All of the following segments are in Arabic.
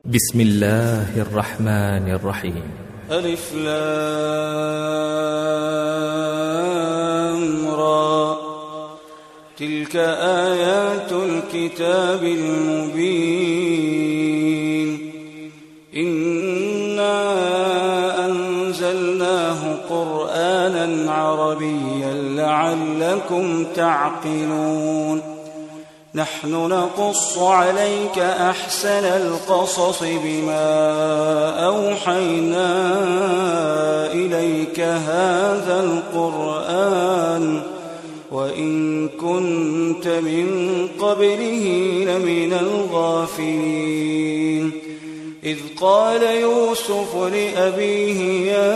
بسم الله الرحمن الرحيم. ألف لام را تلك آيات الكتاب المبين إنا أنزلناه قرآنا عربيا لعلكم تعقلون نحن نقص عليك أحسن القصص بما أوحينا إليك هذا القرآن وإن كنت من قبله لمن الغافلين إذ قال يوسف لأبيه يا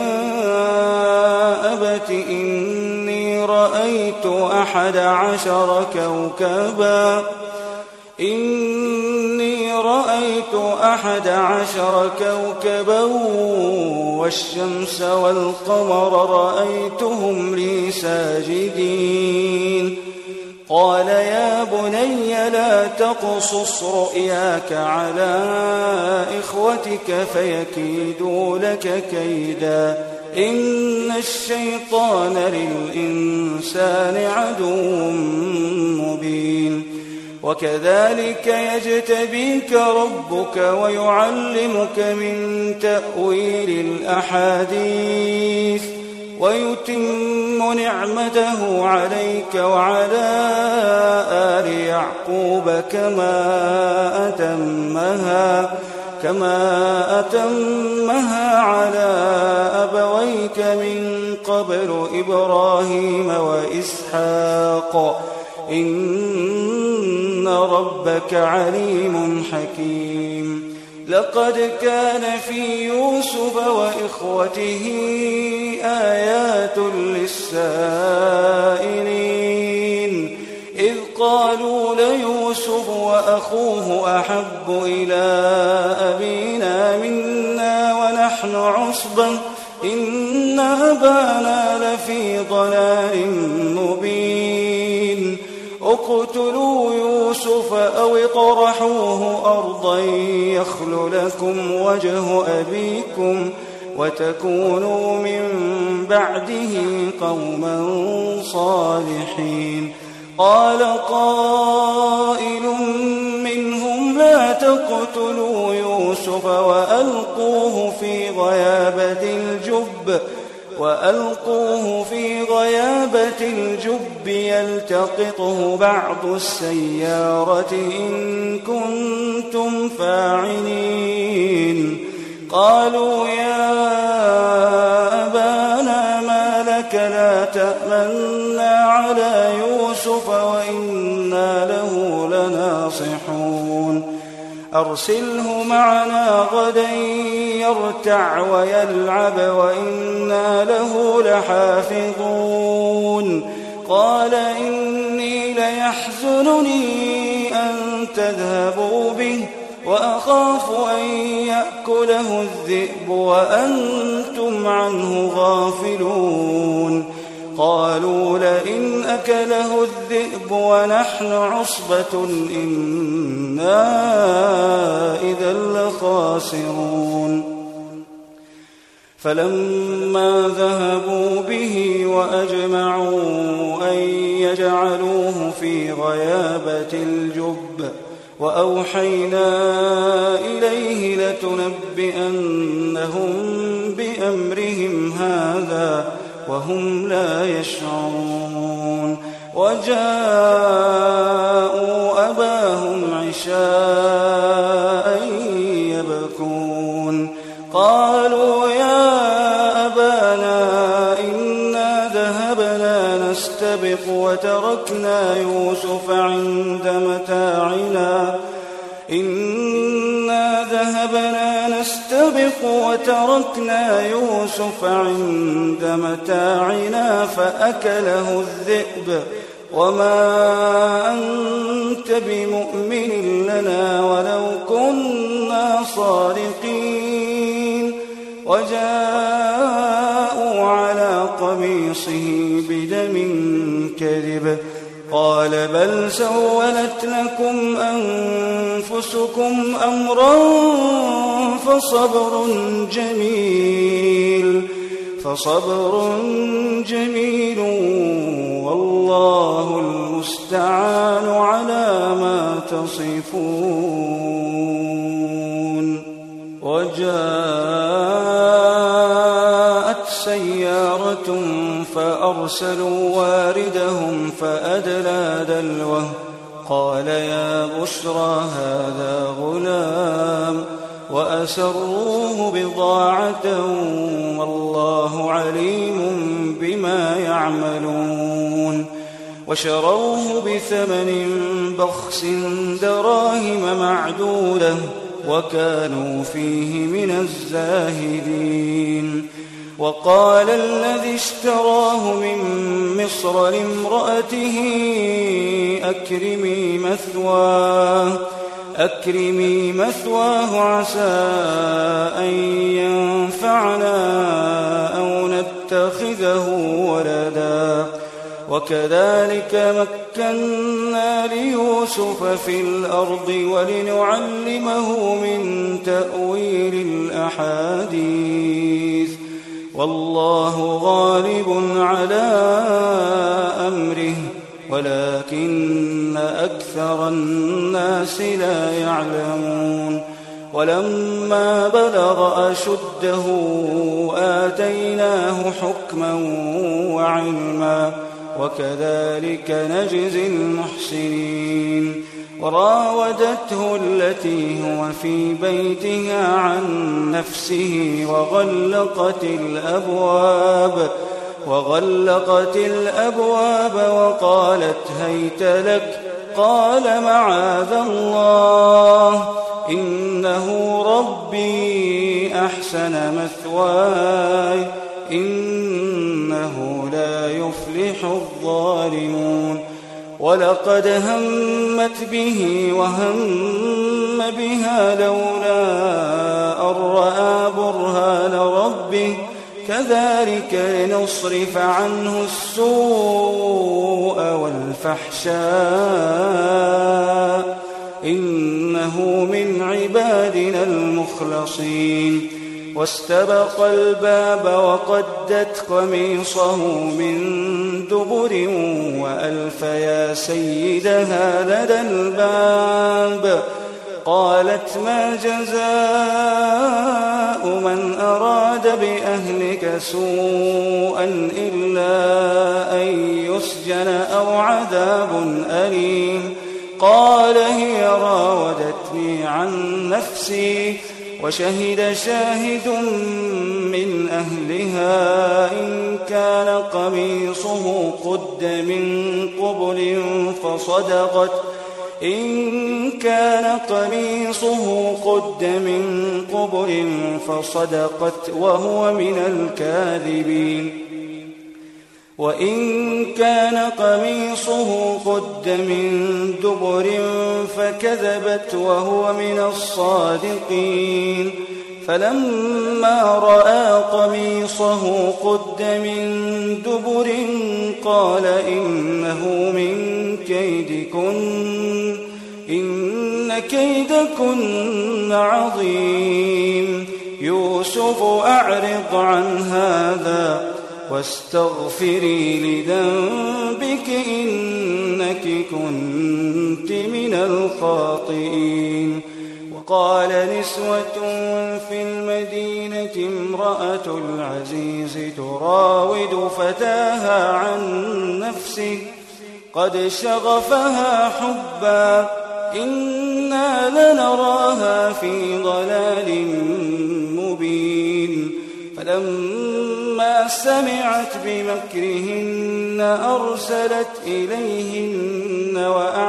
أبت إني رأيت 11 كوكبا والشمس والقمر رأيتهم لي ساجدين قال يا بني لا تقصص رؤياك على إخوتك فيكيدوا لك كيدا إن الشيطان للإنسان عدو مبين وكذلك يجتبيك ربك ويعلمك من تأويل الأحاديث ويتم نعمته عليك وعلى آل يعقوب كما أتمها على أبويك من قبل إبراهيم وإسحاق إن ربك عليم حكيم لقد كان في يوسف وإخوته آيات للسائلين إذ قالوا ليوسف وأخوه أحب إلى أبينا منا ونحن عصبة إن أبانا لفي ضلال مبين اقتلوا يوسف أو اطرحوه أرضا يخل لكم وجه أبيكم وتكونوا من بعده قوما صالحين قال قائل منهم لا تقتلوا يوسف وألقوه في غيابة الجب يلتقطه بعض السيارة إن كنتم فاعلين قالوا يا أبانا ما لك لا تأمنا على يوسف وإنا له لناصحون أرسله معنا غدا يرتع ويلعب وإنا له لحافظون قال إني ليحزنني أن تذهبوا به وأخاف أن يأكله الذئب وأنتم عنه غافلون قالوا لئن أكله الذئب ونحن عصبة إنا إذا لخاسرون فلما ذهبوا به وأجمعوا أن يجعلوه في غيابة الجب وأوحينا إليه لتنبئنهم بأمرهم هذا وهم لا يشعرون وجاءوا أباهم عشاء يبكون قالوا يا أبانا إنا ذهبنا نستبق وتركنا يوسف عند متاعنا فأكله الذئب وما أنت بمؤمن لنا ولو كنا صادقين وجاءوا على قميصه بدم كذب قال بل سولت لكم أنفسكم أمرا فصبر جميل والله المستعان على ما تصفون. وجاءت سيارة فأرسلوا واردهم فأدلى دلوه قال يا بشرى هذا غلام وأسروه بضاعة والله عليم بما يعملون. وشروه بثمن بخس دراهم معدودة وكانوا فيه من الزاهدين. وقال الذي اشتراه من مصر لامرأته أكرمي مثواه عسى أن ينفعنا أو نتخذه ولدا. وكذلك مكنا ليوسف في الأرض ولنعلمه من تأويل الأحاديث والله غالب على أمره ولكن أكثر الناس لا يعلمون. ولما بلغ أشده آتيناه حكما وعلما وكذلك نجزي المحسنين. وراودته التي هو في بيتها عن نفسه وغلقت الأبواب وقالت هيت لك قال معاذ الله إنه ربي أحسن مثواي إنه لا يفلح الظالمون. ولقد همت به وهم بها لولا أن رأى برهان ربه كذلك لنصرف عنه السوء والفحشاء إنه من عبادنا المخلصين. واستبق الباب وقدت قميصه من دبر وألف يا سيدها لدى الباب قالت ما جزاء من أراد بأهلك سوءا إلا أن يسجن أو عذاب أليم. قال هي راودتني عن نفسي وشهد شاهد من أهلها إن كان قميصه قد من قبل فصدقت وهو من الكاذبين. وإن كان قميصه قد من دبر فكذبت وهو من الصادقين. فلما رأى قميصه قد من دبر قال إنه من كيدكن إن كيدكن عظيم. يوسف أعرض عن هذا واستغفري لذنبك إنك كنت من الخاطئين. وقال نسوة في المدينة امرأة العزيز تراود فتاها عن نفسه قد شغفها حبا إنا لنراها في ضلال مبين. فلما سمعت بمكرهن أرسلت إليهن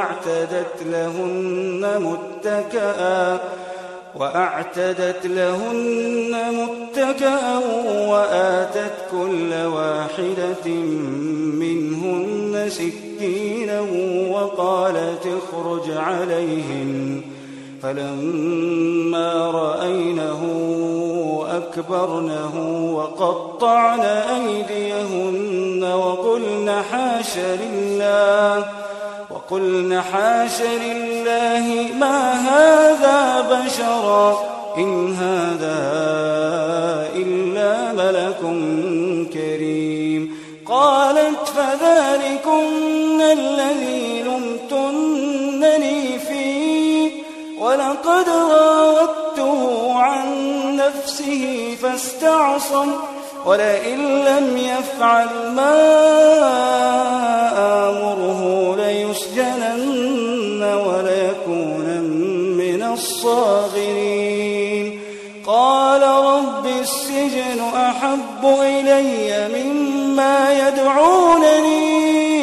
وأعتدت لهن متكأ وآتت كل واحدة منهن سكينا وقالت اخرج عليهن. فلما رأينه أكبرنه وقطعن أيديهن وقلن حاش لله ما هذا بشرا إن هذا إلا ملك كريم. قالت فذلكن الذي لمتنني فيه ولقد راودته عن نفسه فاستعصم ولئن لم يفعل ما آمره ليسجنن وليكونن من الصاغرين. قال رب السجن أحب إلي مما يدعونني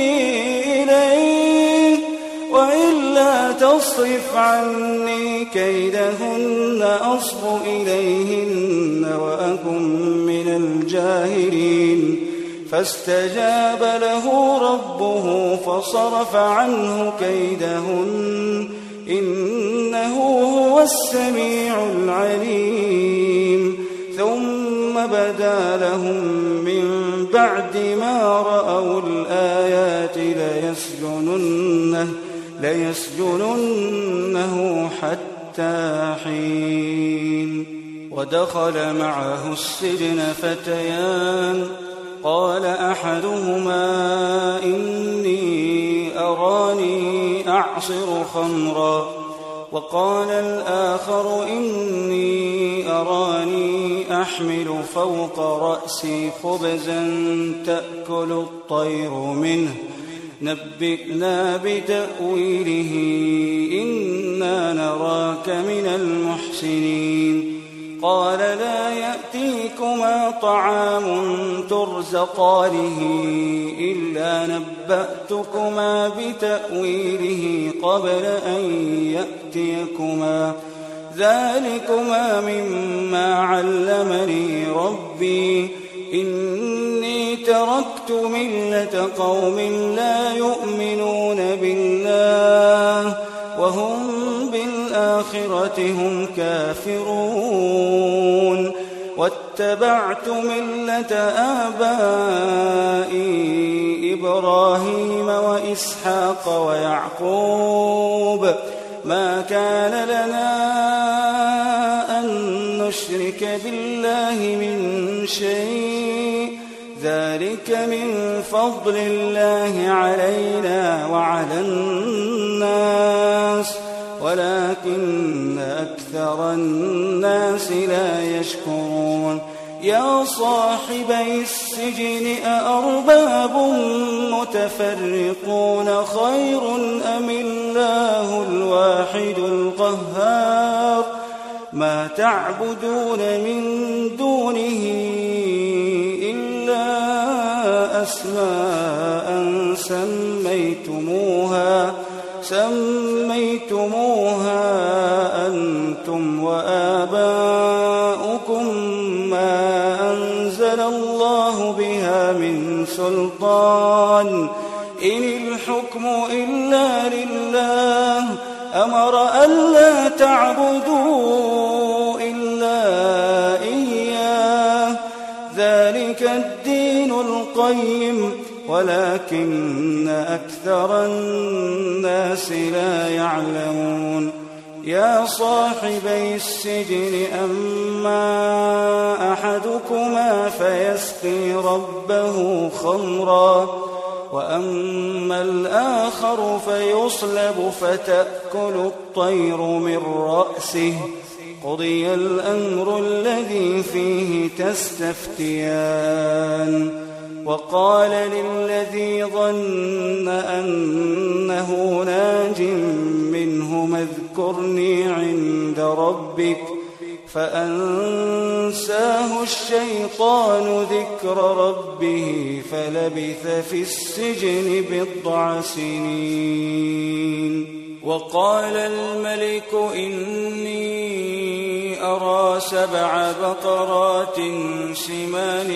إليه وإلا تصرف عني كيدهن أصب إليهن وأكن من الجاهلين. فاستجاب له ربه فصرف عنه كيدهن إنه هو السميع العليم. ثم بدا لهم من بعد ما رأوا الآيات ليسجننه حتى حين. ودخل معه السجن فتيان قال أحدهما إني أراني أعصر خمرا وقال الآخر إني أراني أحمل فوق رأسي خبزا تأكل الطير منه نبئنا بتأويله إنا نراك من المحسنين. قال لا يأتيكما طعام ترزقانه إلا نبأتكما بتأويله قبل أن يأتيكما ذلكما مما علمني ربي إني تركت ملة قوم لا يؤمنون بالله وهم بالآخرة هم كافرون واتبعت ملة آبائي إبراهيم وإسحاق ويعقوب ما كان لنا أن نشرك بالله من شيء ذلك من فضل الله علينا وعلى الناس ولكن أكثر الناس لا يشكرون. يا صاحبي السجن أأرباب متفرقون خير أم الله الواحد القهار ما تعبدون من دونه إلا أسماء سميتموها أنتم وآباؤكم ما أنزل الله بها من سلطان إن الحكم إلا لله أمر ألا تعبدوا إلا إياه ذلك الدين القيم ولكن أكثر الناس لا يعلمون. يا صاحبي السجن أما أحدكما فيسقي ربه خمرا وأما الآخر فيصلب فتأكل الطير من رأسه قضي الأمر الذي فيه تستفتيان. وقال للذي ظن أنه ناج منهما اذكرني عند ربك فأنساه الشيطان ذكر ربه فلبث في السجن 9 سنين. وقال الملك إني أرى 7 بقرات سمان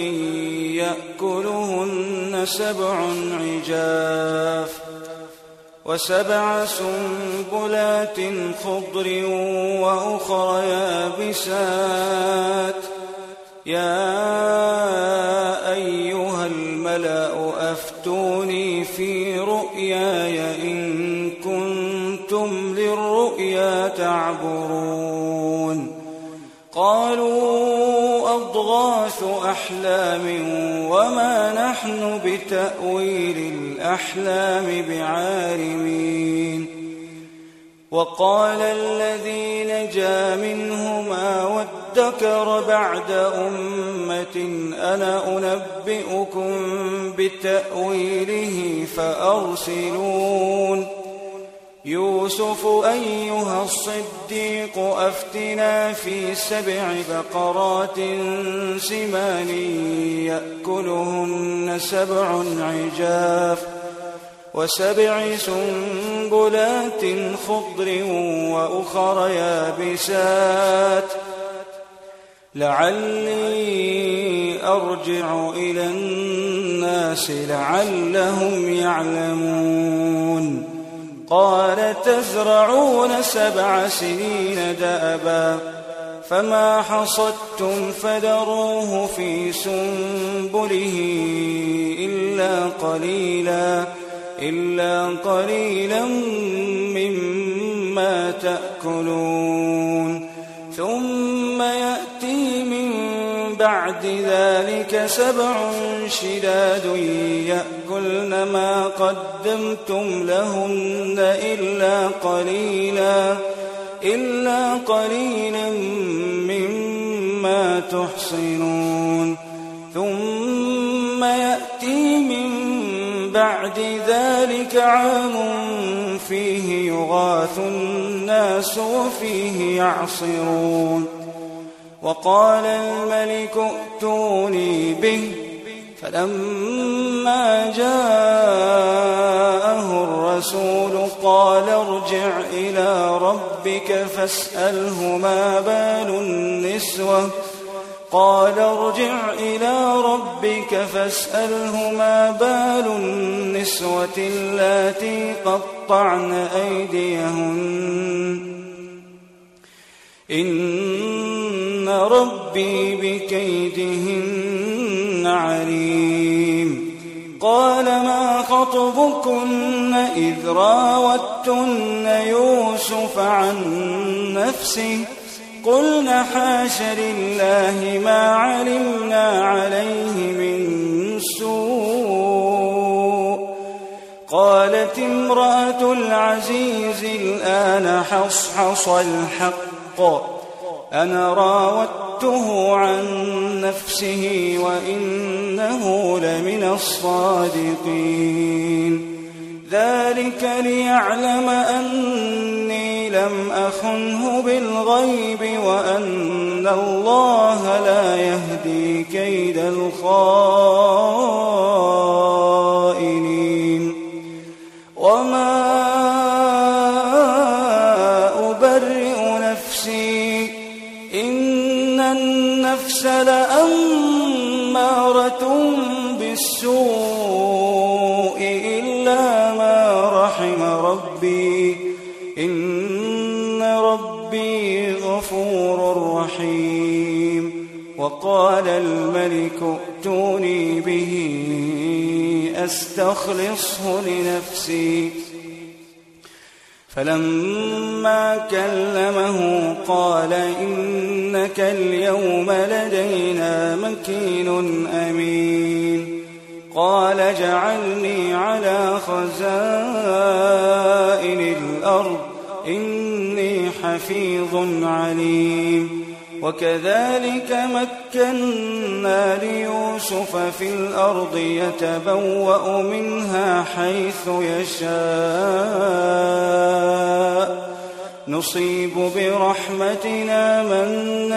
يأكلهن 7 عجاف و7 سنبلات خضر وأخر يابسات يا أيها الملأ أفتوني في رؤياي إن كنتم للرؤيا تعبرون. قالوا أضغاث أحلام وما نحن بتأويل الأحلام بعالمين. وقال الذي نجا منهما وادكر بعد أمة أنا أنبئكم بتأويله فأرسلون. يوسف أيها الصديق أفتنا في 7 بقرات سمان يأكلهن 7 عجاف و7 سنبلات خضر وأخر يابسات لعلي أرجع إلى الناس لعلهم يعلمون. قال تزرعون 7 سنين دأبا فما حصدتم فذروه في سنبله إلا قليلا مما تأكلون. ثم يأتي من بعد ذلك 7 شداد يأكلن ما قدمتم لهن إلا قليلا مما تحصنون. ثم يأتي من بعد ذلك عام فيه يغاث الناس وفيه يعصرون. وقال الملك ائتوني به فلما جاءه الرسول قال ارجع إلى ربك فاسأله ما بال النسوة اللاتي قطعن أيديهن إن ربي بكيدهن عليم. قال ما خطبكن إذ راوتن يوسف عن نفسه قلنا حاش لله ما علمنا عليه من سوء. قالت امرأة العزيز الآن حصحص الحق أنا راودته عن نفسه وإنه لمن الصادقين. ذلك ليعلم أني لم أخنه بالغيب وأن الله لا يهدي كيد الخائنين. وما أبرئ نفسي إن النفس لأمارة بالسوء إلا ما رحم ربي إن ربي غفور رحيم. وقال الملك ائتوني به أستخلصه لنفسي. فلما كلمه قال إنك اليوم لدينا مكين أمين. قال اجعلني على خزائن الأرض إني حفيظ عليم. وكذلك مكنا ليوسف في الأرض يتبوأ منها حيث يشاء نصيب برحمتنا من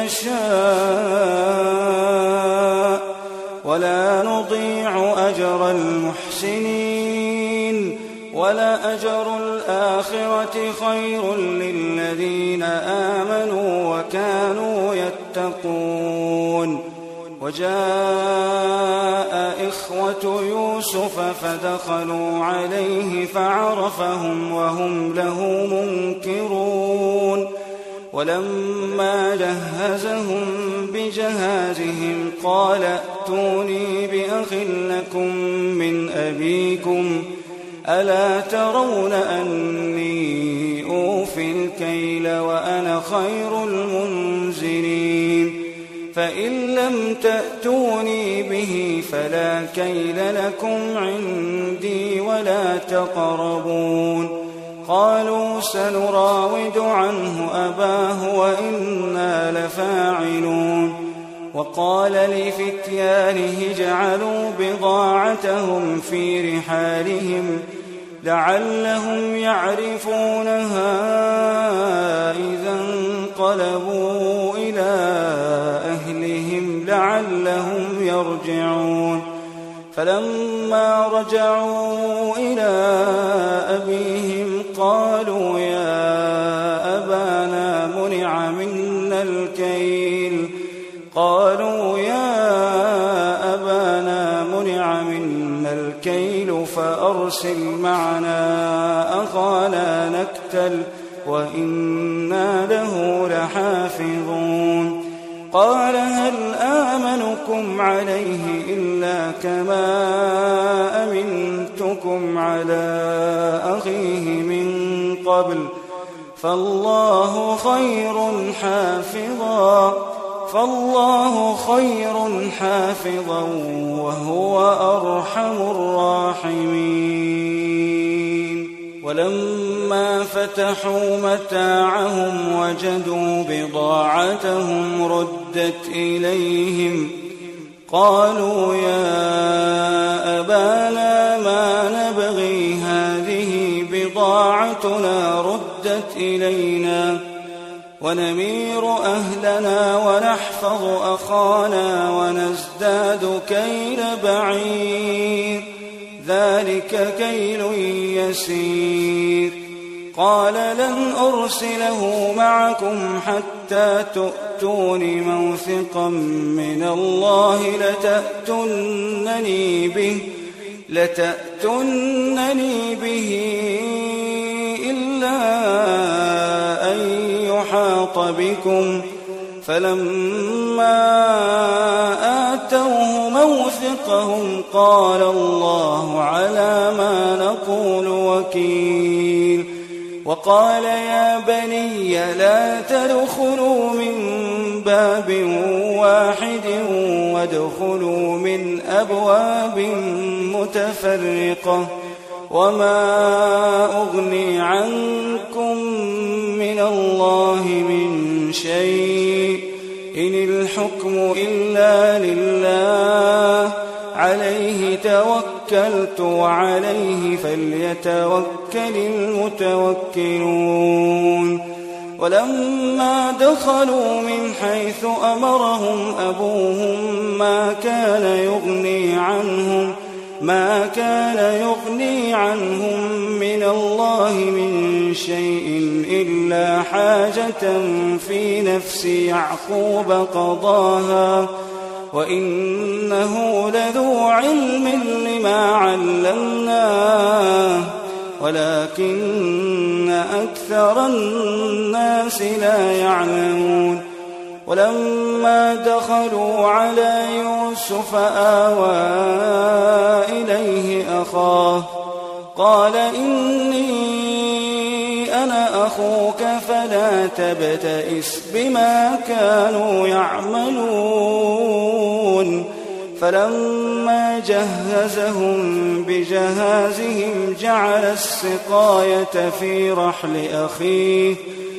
نشاء ولا نضيع أجر المحسنين. ولأجر الآخرة خير للذين آمنوا وكانوا يتقون. وجاء إخوة يوسف فدخلوا عليه فعرفهم وهم له منكرون. ولما جهزهم بجهازهم قال ائتوني بأخ لكم من أبيكم ألا ترون أني أوفي الكيل وأنا خير المنزلين. فإن لم تأتوني به فلا كيل لكم عندي ولا تقربون. قالوا سنراود عنه أباه وإنا لفاعلون. وقال لفتيانه اجعلوا بضاعتهم في رحالهم لعلهم يعرفونها إذا انقلبوا إلى أهلهم لعلهم يرجعون. فلما رجعوا إلى أبيهم قالوا يا أبانا منع منا الكيل فأرسل معنا أخانا نكتل وإنا له لحافظون. قال هل آمنكم عليه إلا كما أمنتكم على أخيه من قبل فالله خير حافظا وهو أرحم الراحمين. ولما فتحوا متاعهم وجدوا بضاعتهم ردت إليهم قالوا يا أبانا ما نبغي هذه بضاعتنا ردت إلينا ونمير أهلنا ونحفظ أخانا ونزداد كيل بعير ذلك كيل يسير. قال لن أرسله معكم حتى تؤتون موثقا من الله لتأتونني به إلا أن يحاط بكم. فلما آتوه موثقهم قال الله على ما نقول وكيل. وقال يا بني لا تدخلوا من باب واحد وادخلوا من أبواب متفرقة وما أغني عنكم من الله من شيء إن الحكم إلا لله عليه توكلت وعليه فليتوكل المتوكلون. ولما دخلوا من حيث أمرهم أبوهم ما كان يغني عنهم من الله من شيء إلا حاجة في نفس يعقوب قضاها وإنه لذو علم لما علمناه ولكن أكثر الناس لا يعلمون. ولما دخلوا على يوسف آوى إليه أخاه قال إني أنا أخوك فلا تبتئس بما كانوا يعملون. فلما جهزهم بجهازهم جعل السقاية في رحل أخيه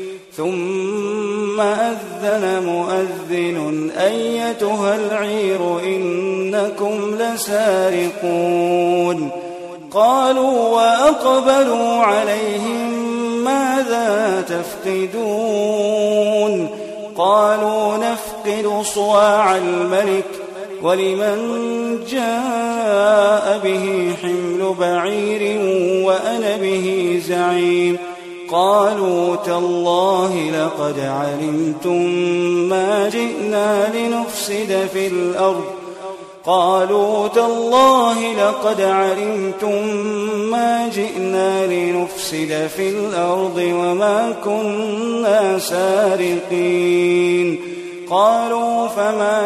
ثم أذن مؤذن أيتها العير إنكم لسارقون. قالوا وأقبلوا عليهم ماذا تفقدون؟ قالوا نفقد صواع الملك ولمن جاء به حمل بعير وأنا به زعيم. قالوا تالله لقد علمتم ما جئنا لنفسد في الأرض وما كنا سارقين. قالوا فما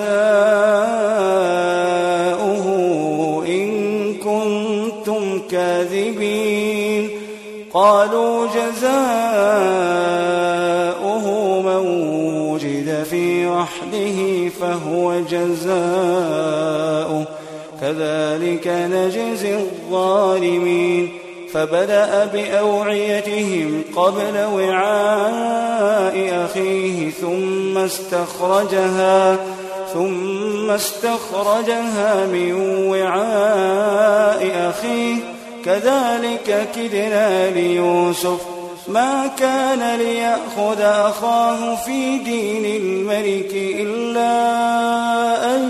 جزاؤه إن كنتم كاذبين؟ قالوا جزاؤه من وجد في رحل وحده فهو جزاؤه كذلك نجزي الظالمين فبدأ بأوعيتهم قبل وعاء أخيه ثم استخرجها من وعاء أخيه كذلك كدنا ليوسف ما كان ليأخذ أخاه في دين الملك إلا أن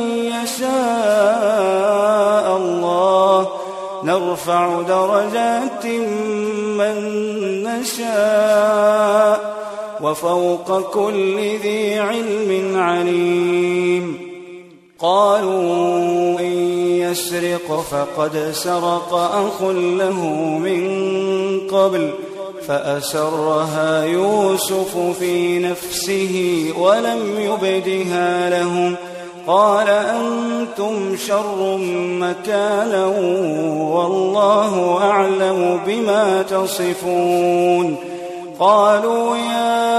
يشاء الله نرفع درجات من نشاء وفوق كل ذي علم عليم قالوا إن يسرق فقد سرق أخ له من قبل فأسرها يوسف في نفسه ولم يبدها لهم قال أنتم شر مكانا والله أعلم بما تصفون قالوا يا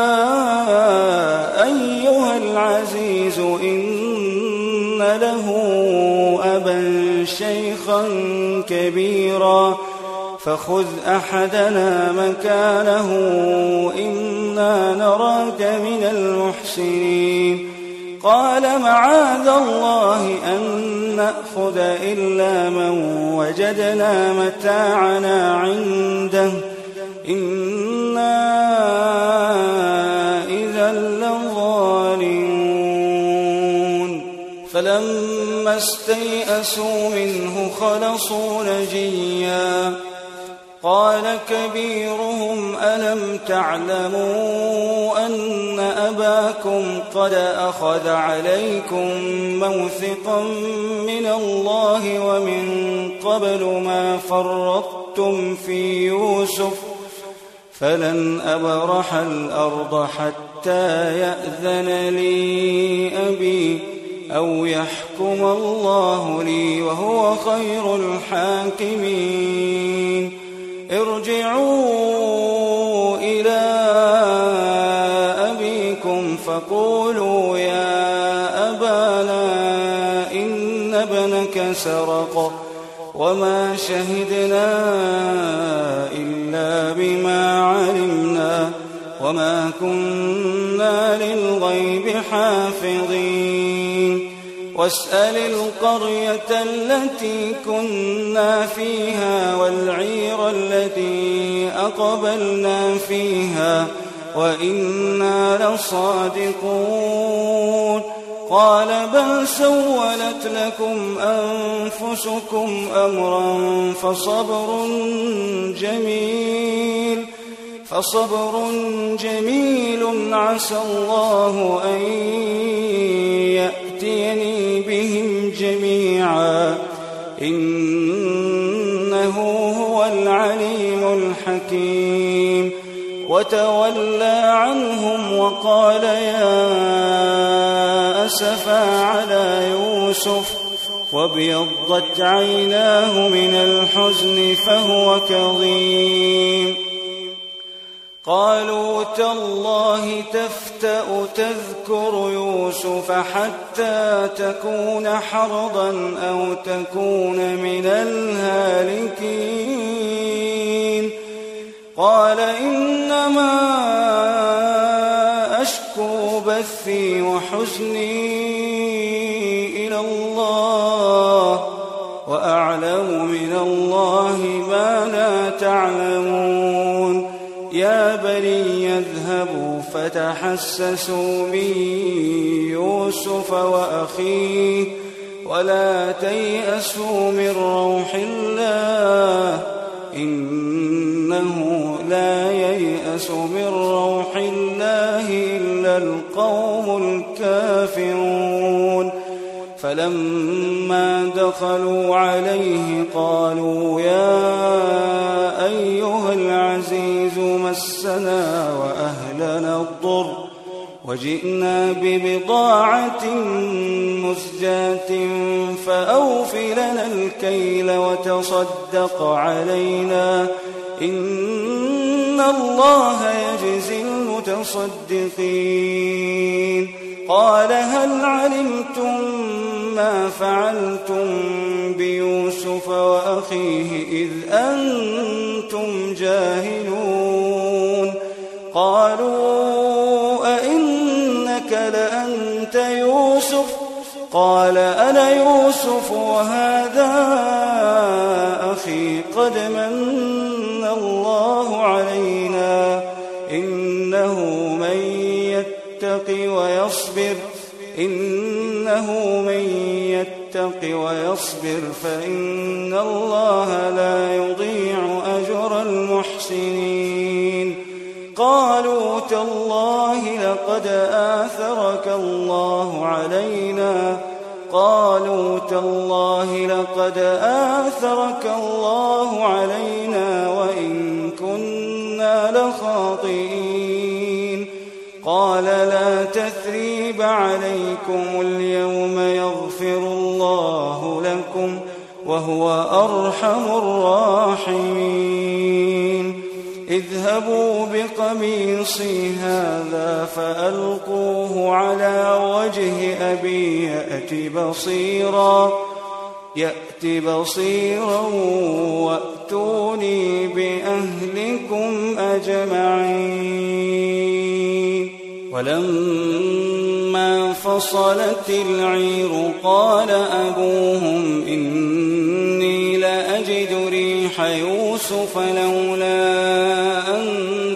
أيها العزيز إن له أبا شيخا كبيرا فخذ أحدنا مكانه إنا نراك من المحسنين قال معاذ الله أن نأخذ إلا من وجدنا متاعنا عنده إنا إذا لظالمون فلما استيئسوا منه خلصوا نجيا قال كبيرهم ألم تعلموا أن أباكم قد أخذ عليكم موثقا من الله ومن قبل ما فرطتم في يوسف فلن أبرح الأرض حتى يأذن لي أبي أو يحكم الله لي وهو خير الحاكمين ارجعوا إلى أبيكم فقولوا يا أبانا إن ابنك سرق وما شهدنا إلا بما علمنا وما كنا للغيب حافظين واسأل القرية التي كنا فيها والعير التي أقبلنا فيها وإنا لصادقون قال بل سولت لكم أنفسكم أمرا فصبر جميل عسى الله أن يأتيني بهم جميعا إنه هو العليم الحكيم وتولى عنهم وقال يا أسفا على يوسف وابيضت عيناه من الحزن فهو كظيم قالوا تالله تفتأ تذكر يوسف حتى تكون حرضا أو تكون من الهالكين قال إنما أشكو بثي وحزني إلى الله وأعلم من الله ما لا تعلمون يا بني اذهبوا فتحسسوا من يوسف وأخيه ولا تيأسوا من روح الله إنه لا ييأس من روح الله إلا القوم الكافرون فلما دخلوا عليه قالوا يا أيها العزيز مسنا وأهلنا الضر وجئنا ببضاعة مزجاة فأوف لنا الكيل وتصدق علينا إن الله يجزي المتصدقين قال هل علمتم ما فعلتم بيوسف وأخيه إذ أنتم جاهلون قالوا أئنك لأنت يوسف قال أنا يوسف وهذا أخي قد من الله علينا إنه من يتق ويصبر فإن الله لا يضيع أجر المحسنين قالوا تالله لقد آثرك الله علينا وإن كنا لخاطئين قال لا تثريب عليكم اليوم يغفر الله لكم وهو أرحم الراحمين اذهبوا بقميصي هذا فألقوه على وجه أبي يأت بصيرا وأتوني بأهلكم أجمعين ولما فصلت العير قال أبوهم إني لأجد ريح يوسف لولا أن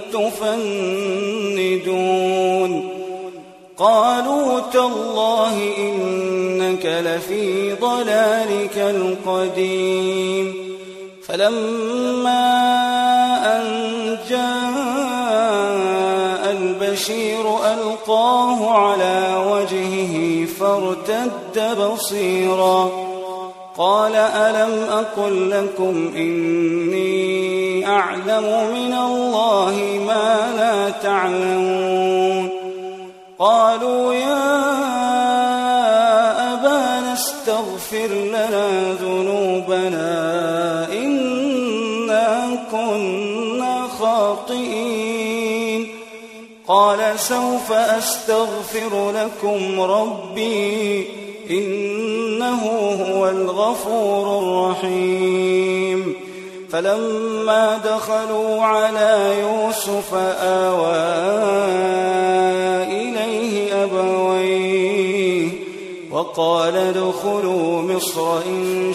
تفندون قالوا تالله إنك لفي ضلالك القديم فلما أن جاء البشير ألقاه على وجهه فارتد بصيرا قال ألم أقل لكم إني أعلم من الله ما لا تعلمون قالوا يا أبانا استغفر لنا ذنوبنا إنا كنا خاطئين قال سوف أستغفر لكم ربي إنه هو الغفور الرحيم فلما دخلوا على يوسف آوى إليه أبويه وقال ادخلوا مصر إن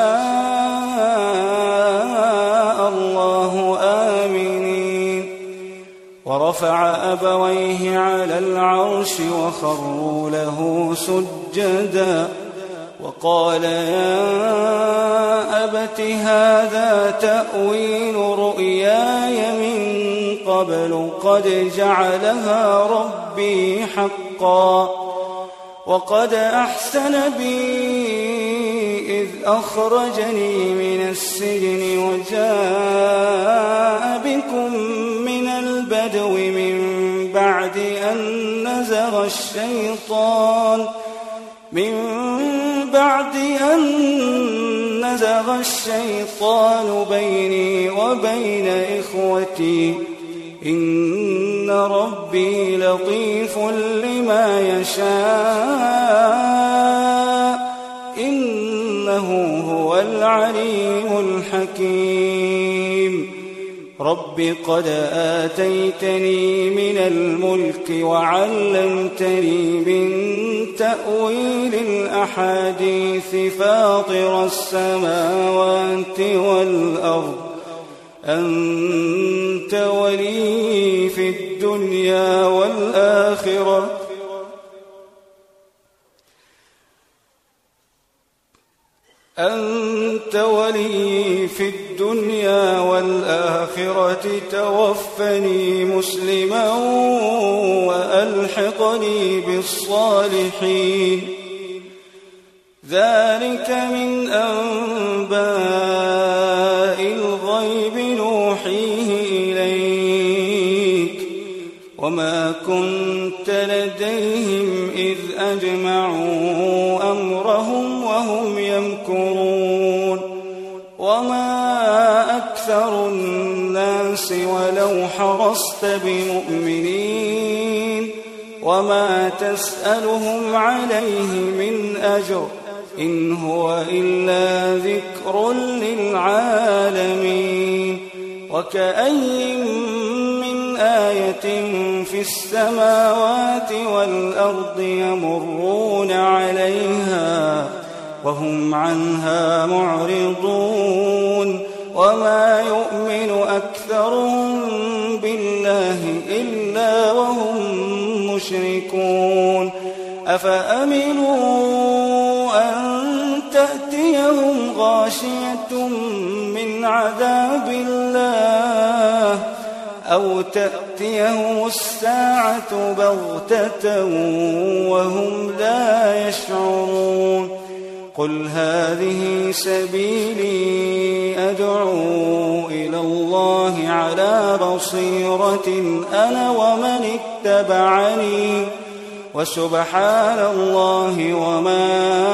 شاء الله آمنين ورفع أبويه على العرش وخروا له سجدا وقال يا أبت هذا تأويل رؤياي من قبل قد جعلها ربي حقا وقد أحسن بي إذ أخرجني من السجن وجاء بكم من البدو من بعد أن نزغ الشيطان بيني وبين إخوتي إن ربي لطيف لما يشاء إنه هو العليم الحكيم رب قد آتيتني من الملك وعلمتني من تأويل الأحاديث فاطر السماوات والأرض أنت ولي في الدنيا والآخرة توفني مسلما وألحقني بالصالحين ذلك من أنباء الغيب نوحيه إليك وما كنت لديهم إذ أجمعوا أمرهم وهم يمكرون وما أكثر الناس ولو حرصت بمؤمنين وما تسألهم عليه من أجر إن هو إلا ذكر للعالمين وكأي من آية في السماوات والأرض يمرون عليها وهم عنها معرضون وما يؤمن أكثرهم بالله إلا وهم مشركون أفأمنوا أن تأتيهم غاشية من عذاب الله أو تأتيهم الساعة بغتة وهم لا يشعرون قل هذه سبيلي أدعو إلى الله على بصيرة أنا ومن اتبعني وسبحان الله وما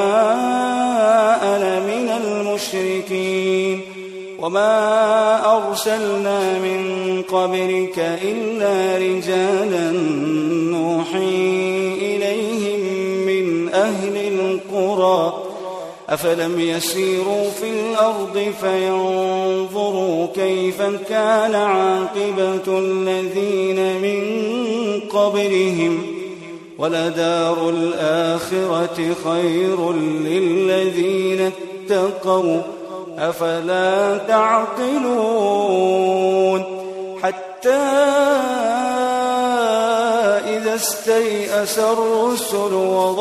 أنا من المشركين وما أرسلنا من قبلك إلا رجالا نوحي إليهم من أهل القرى أفلم يسيروا في الأرض فينظروا كيف كان عاقبة الذين من قبلهم ولدار الآخرة خير للذين اتقوا أفلا تعقلون حتى إذا استيأس الرسل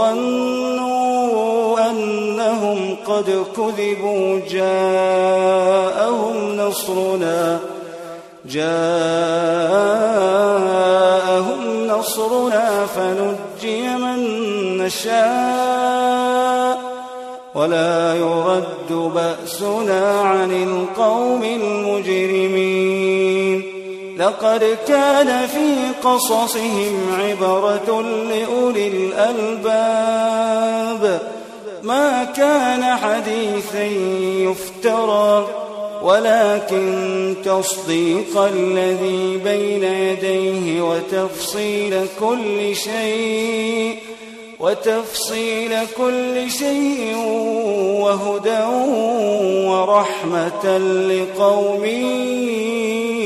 وظنوا أنهم قد كذبوا جاءهم نصرنا فنجي من نشاء ولا يرد بأسنا عن القوم المجرمين لقد كان في قصصهم عبرة لأولي الألباب ما كان حديثا يفترى ولكن تصديق الذي بين يديه وتفصيل كل شيء وهدى ورحمة لقوم